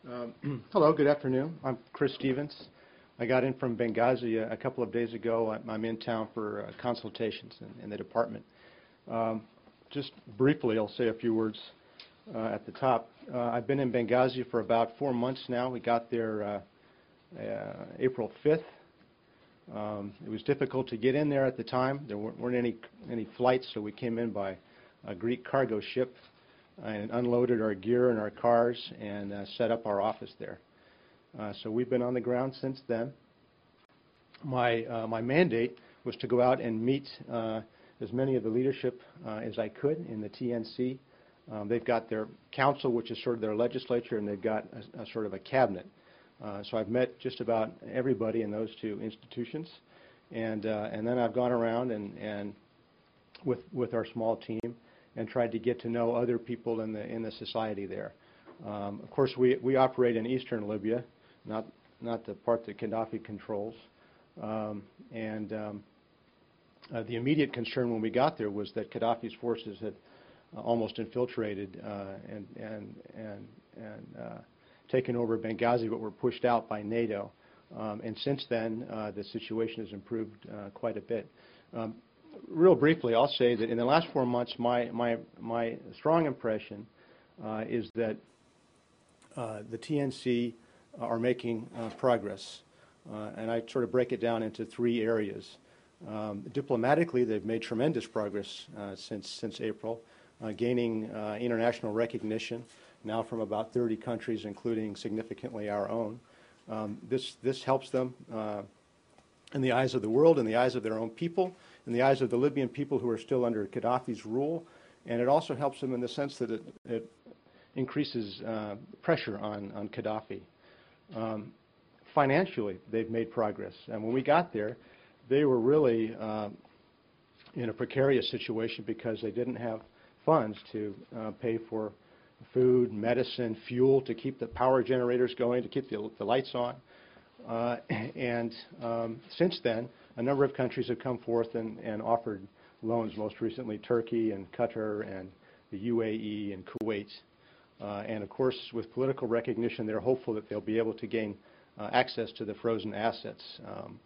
Hello, good afternoon. I'm Chris Stevens. I got in from Benghazi a couple of days ago. I'm in town for consultations in the department. Just briefly, I'll say a few words at the top. I've been in Benghazi for about 4 months now. We got there April 5th. It was difficult to get in there at the time. There weren't any flights, so we came in by a Greek cargo ship and unloaded our gear and our cars and set up our office there. So we've been on the ground since then. My mandate was to go out and meet as many of the leadership as I could in the TNC. They've got their council, which is sort of their legislature, and they've got a sort of a cabinet. So I've met just about everybody in those two institutions, and then I've gone around and with our small team and tried to get to know other people in the society there. Of course, we operate in eastern Libya, not the part that Gaddafi controls. The immediate concern when we got there was that Gaddafi's forces had almost infiltrated and taken over Benghazi, but were pushed out by NATO. And since then, the situation has improved quite a bit. Real briefly, I'll say that in the last 4 months, my strong impression is that the TNC are making progress. And I sort of break it down into 3 areas. Diplomatically, they've made tremendous progress since April, gaining international recognition now from about 30 countries, including significantly our own. This helps them in the eyes of the world, in the eyes of their own people, in the eyes of the Libyan people who are still under Gaddafi's rule, and it also helps them in the sense that it increases pressure on Gaddafi. Financially, they've made progress, and when we got there, they were really in a precarious situation because they didn't have funds to pay for food, medicine, fuel, to keep the power generators going, to keep the lights on. Since then, a number of countries have come forth and offered loans, most recently Turkey and Qatar and the UAE and Kuwait. And of course, with political recognition, they're hopeful that they'll be able to gain access to the frozen assets